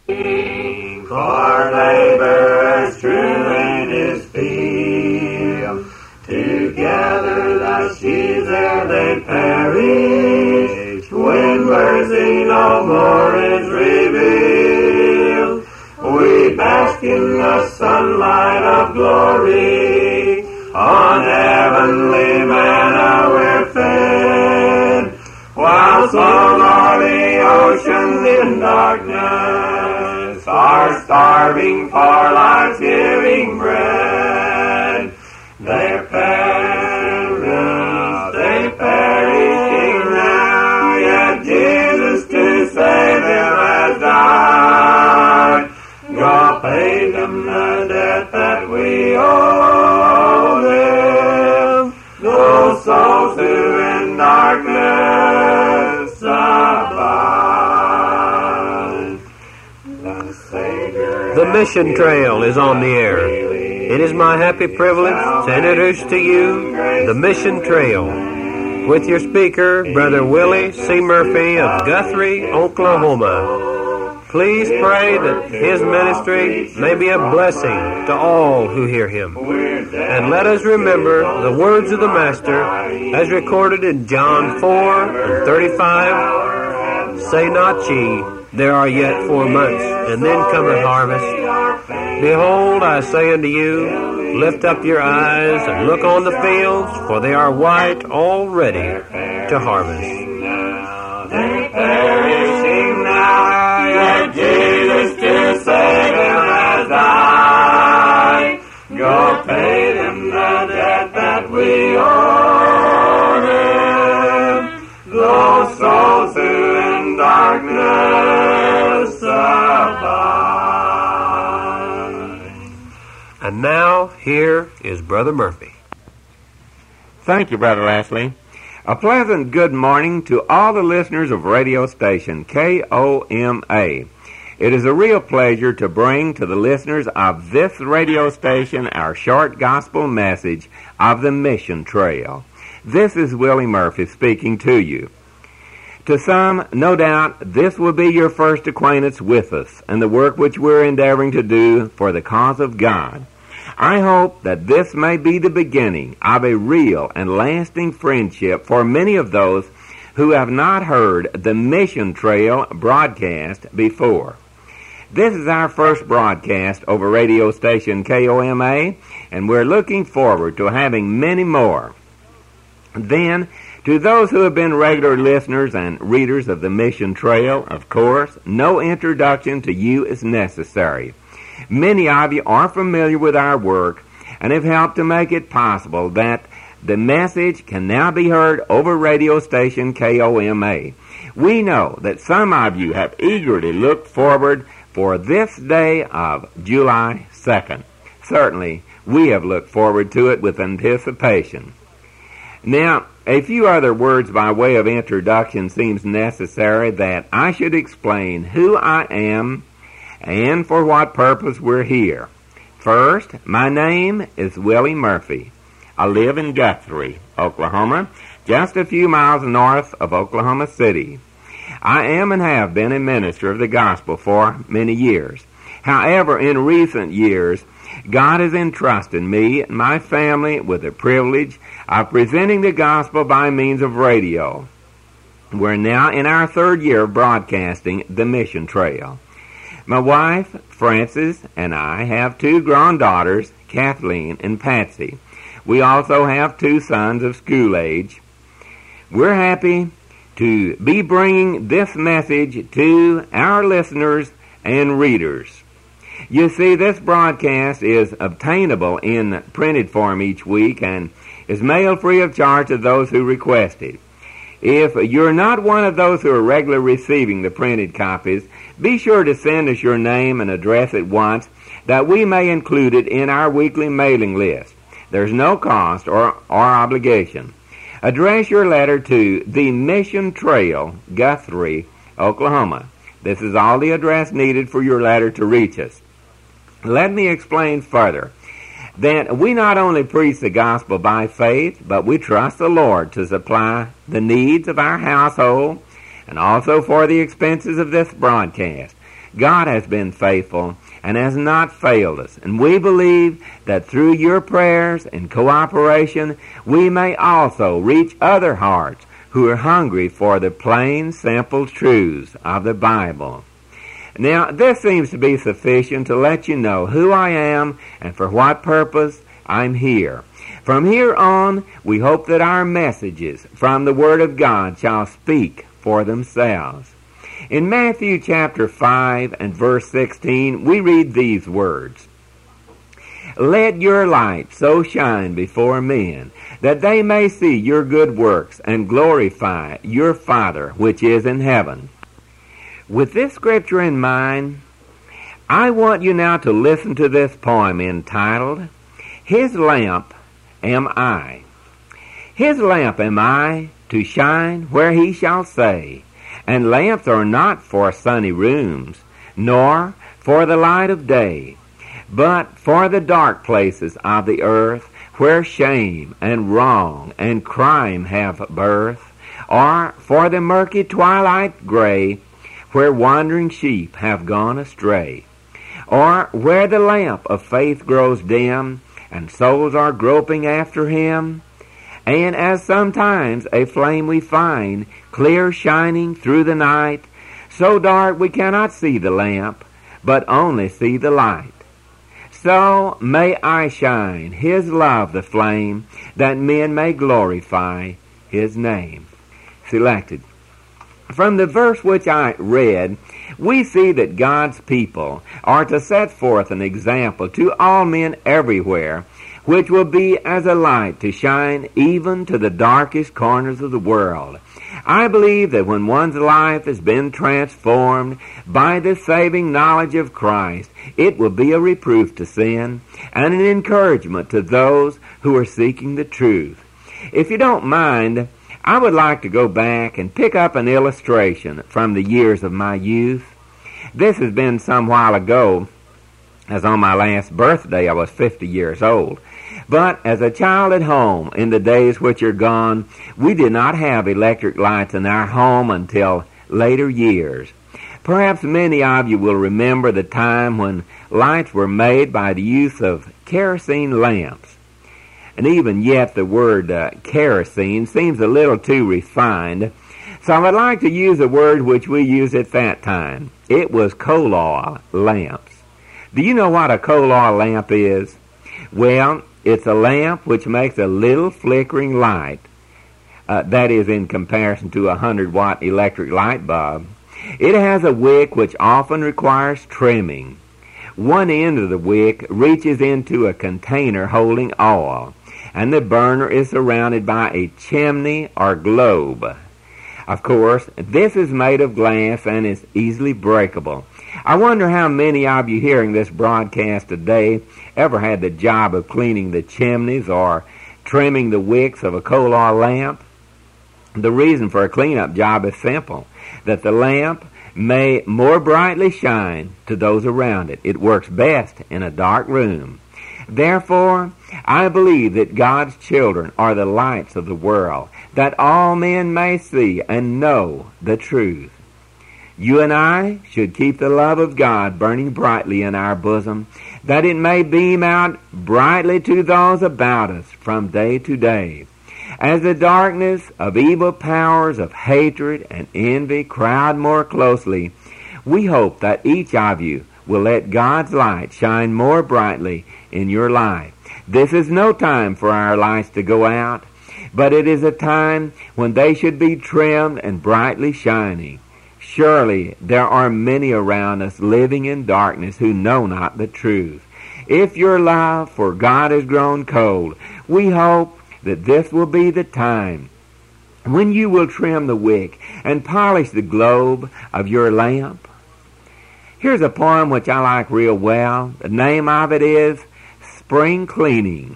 For laborers true in his field, together the sheaves ere they perish, when mercy no more is revealed. We bask in the sunlight of glory, on heavenly manna we're fed, while flows o'er the ocean in darkness, are starving for life's giving bread. They're perishing now, yet Jesus to save them has died. God paid them the debt that we owe them. Those souls who in darkness abide. The Mission Trail is on the air. It is my happy privilege to introduce to you the Mission Trail with your speaker, Brother Willie C. Murphy of Guthrie, Oklahoma. Please pray that his ministry may be a blessing to all who hear him. And let us remember the words of the Master as recorded in John 4:35. Say not ye, there are yet 4 months, and then cometh harvest. Behold, I say unto you, lift up your eyes and look on the fields, for they are white already to harvest. They're perishing now, yet Jesus to save them has died. Go pay them the debt that we owe them. Those souls who in darkness abide. And now, here is Brother Murphy. Thank you, Brother Leslie. A pleasant good morning to all the listeners of radio station KOMA. It is a real pleasure to bring to the listeners of this radio station our short gospel message of the Mission Trail. This is Willie Murphy speaking to you. To some, no doubt, this will be your first acquaintance with us and the work which we're endeavoring to do for the cause of God. I hope that this may be the beginning of a real and lasting friendship for many of those who have not heard the Mission Trail broadcast before. This is our first broadcast over radio station KOMA, and we're looking forward to having many more. Then, to those who have been regular listeners and readers of the Mission Trail, of course, no introduction to you is necessary. Many of you are familiar with our work and have helped to make it possible that the message can now be heard over radio station KOMA. We know that some of you have eagerly looked forward for this day of July 2nd. Certainly, we have looked forward to it with anticipation. Now, a few other words by way of introduction seems necessary that I should explain who I am and for what purpose we're here. First, my name is Willie Murphy. I live in Guthrie, Oklahoma, just a few miles north of Oklahoma City. I am and have been a minister of the gospel for many years. However, in recent years, God has entrusted me and my family with the privilege of presenting the gospel by means of radio. We're now in our 3rd year of broadcasting the Mission Trail. My wife, Frances, and I have 2 grown daughters, Kathleen and Patsy. We also have 2 sons of school age. We're happy to be bringing this message to our listeners and readers. You see, this broadcast is obtainable in printed form each week and is mailed free of charge to those who request it. If you're not one of those who are regularly receiving the printed copies, be sure to send us your name and address at once that we may include it in our weekly mailing list. There's no cost or obligation. Address your letter to the Mission Trail, Guthrie, Oklahoma. This is all the address needed for your letter to reach us. Let me explain further that we not only preach the gospel by faith, but we trust the Lord to supply the needs of our household and also for the expenses of this broadcast. God has been faithful and has not failed us, and we believe that through your prayers and cooperation we may also reach other hearts who are hungry for the plain, simple truths of the Bible. Now, this seems to be sufficient to let you know who I am and for what purpose I'm here. From here on, we hope that our messages from the Word of God shall speak for themselves. In Matthew chapter 5 and verse 16, we read these words, "Let your light so shine before men, that they may see your good works and glorify your Father which is in heaven." With this scripture in mind, I want you now to listen to this poem entitled, "His Lamp Am I." His lamp am I, to shine where he shall say, and lamps are not for sunny rooms, nor for the light of day, but for the dark places of the earth, where shame and wrong and crime have birth, or for the murky twilight gray, where wandering sheep have gone astray, or where the lamp of faith grows dim, and souls are groping after him. And as sometimes a flame we find, clear shining through the night, so dark we cannot see the lamp, but only see the light. So may I shine his love the flame, that men may glorify his name. Selected. From the verse which I read, we see that God's people are to set forth an example to all men everywhere, which will be as a light to shine even to the darkest corners of the world. I believe that when one's life has been transformed by the saving knowledge of Christ, it will be a reproof to sin and an encouragement to those who are seeking the truth. If you don't mind, I would like to go back and pick up an illustration from the years of my youth. This has been some while ago, as on my last birthday I was 50 years old. But as a child at home, in the days which are gone, we did not have electric lights in our home until later years. Perhaps many of you will remember the time when lights were made by the use of kerosene lamps. And even yet the word kerosene seems a little too refined, so I would like to use a word which we used at that time. It was coal oil lamps. Do you know what a coal oil lamp is? Well, it's a lamp which makes a little flickering light. That is in comparison to a 100-watt electric light bulb. It has a wick which often requires trimming. One end of the wick reaches into a container holding oil, and the burner is surrounded by a chimney or globe. Of course, this is made of glass and is easily breakable. I wonder how many of you hearing this broadcast today ever had the job of cleaning the chimneys or trimming the wicks of a coal oil lamp. The reason for a cleanup job is simple, that the lamp may more brightly shine to those around it. It works best in a dark room. Therefore, I believe that God's children are the lights of the world, that all men may see and know the truth. You and I should keep the love of God burning brightly in our bosom, that it may beam out brightly to those about us from day to day. As the darkness of evil powers of hatred and envy crowd more closely, we hope that each of you will let God's light shine more brightly in your life. This is no time for our lights to go out, but it is a time when they should be trimmed and brightly shining. Surely there are many around us living in darkness who know not the truth. If your love for God has grown cold, we hope that this will be the time when you will trim the wick and polish the globe of your lamp. Here's a poem which I like real well. The name of it is Spring Cleaning.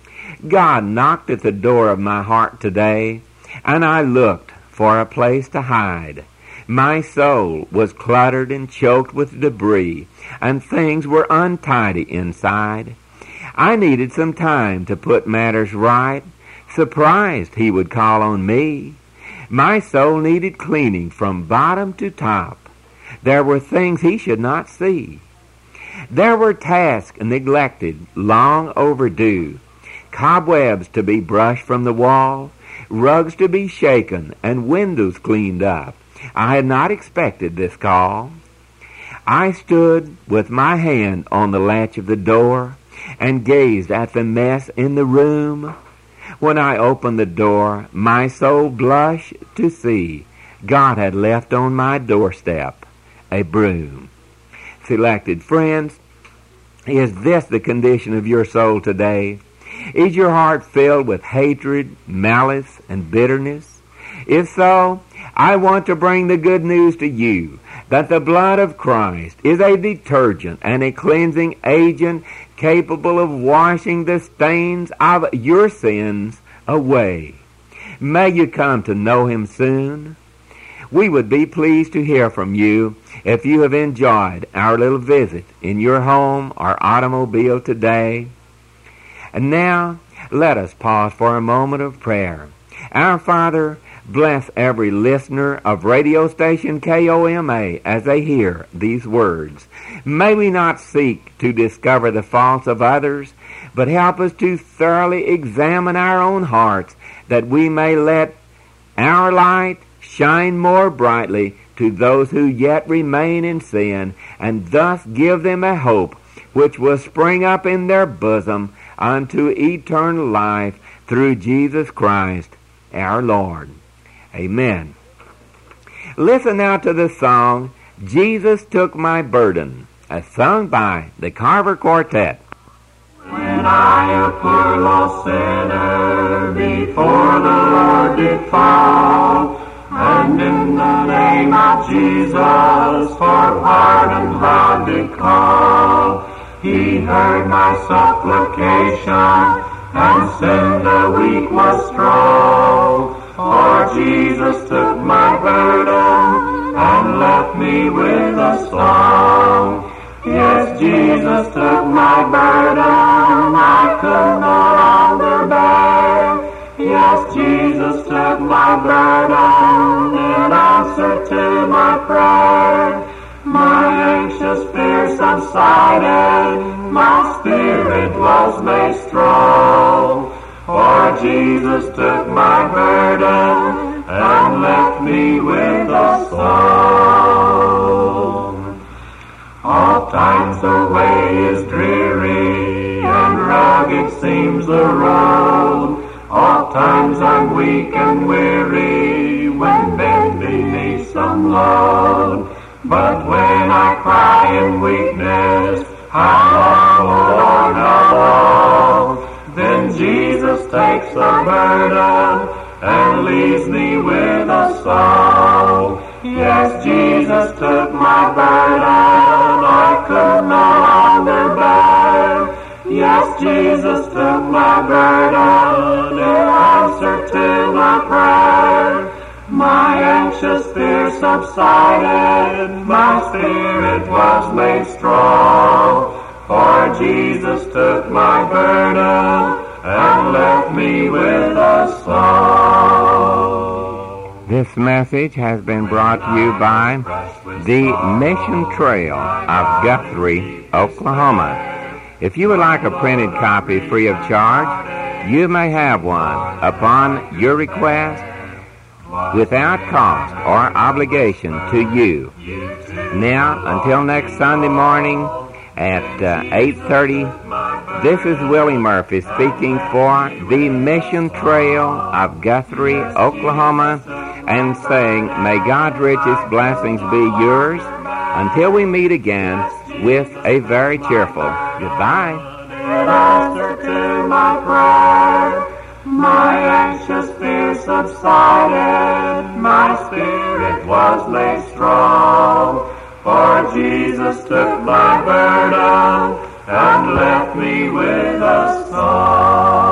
God knocked at the door of my heart today, and I looked for a place to hide. My soul was cluttered and choked with debris, and things were untidy inside. I needed some time to put matters right, surprised he would call on me. My soul needed cleaning from bottom to top. There were things he should not see. There were tasks neglected, long overdue, cobwebs to be brushed from the wall, rugs to be shaken, and windows cleaned up. I had not expected this call. I stood with my hand on the latch of the door and gazed at the mess in the room. When I opened the door, my soul blushed to see God had left on my doorstep a broom. Selected friends, is this the condition of your soul today? Is your heart filled with hatred, malice, and bitterness? If so, I want to bring the good news to you that the blood of Christ is a detergent and a cleansing agent capable of washing the stains of your sins away. May you come to know Him soon. We would be pleased to hear from you if you have enjoyed our little visit in your home or automobile today. And now, let us pause for a moment of prayer. Our Father, bless every listener of radio station KOMA as they hear these words. May we not seek to discover the faults of others, but help us to thoroughly examine our own hearts, that we may let our light shine more brightly to those who yet remain in sin, and thus give them a hope which will spring up in their bosom unto eternal life through Jesus Christ our Lord. Amen. Listen now to the song, Jesus Took My Burden, as sung by the Carver Quartet. When I, a poor lost sinner, before the Lord did fall, and in the name of Jesus for pardon loud did call, He heard my supplication, and sin the weak was strong. For Jesus took my burden, and left me with a song. Yes, Jesus took my burden, I could no longer bear. Yes, Jesus took my burden, in answer to my prayer. My anxious fear subsided, my spirit was made strong. For Jesus took my burden, and left me with a song. All times the way is dreary, and rugged seems the road. All times I'm weak and weary, when bent beneath some load. But when I cry in weakness, how long, O Lord, how long? Then Jesus takes the burden, and leaves me with a song. Yes, Jesus took my burden, I could no longer bear. Yes, Jesus took my burden, in answer to my prayer. My anxious fear subsided, my spirit was made strong. For Jesus took my burden, and left me with a song. This message has been brought to you by the Mission Trail of Guthrie, Oklahoma. If you would like a printed copy free of charge, you may have one upon your request without cost or obligation to you. Now, until next Sunday morning at 8:30, this is Willie Murphy speaking for the Mission Trail of Guthrie, Oklahoma, and saying, may God's richest blessings be yours until we meet again with a very cheerful goodbye. In answer to my prayer, my anxious fear subsided, my spirit was made strong. For Jesus took my burden, and left me with a song.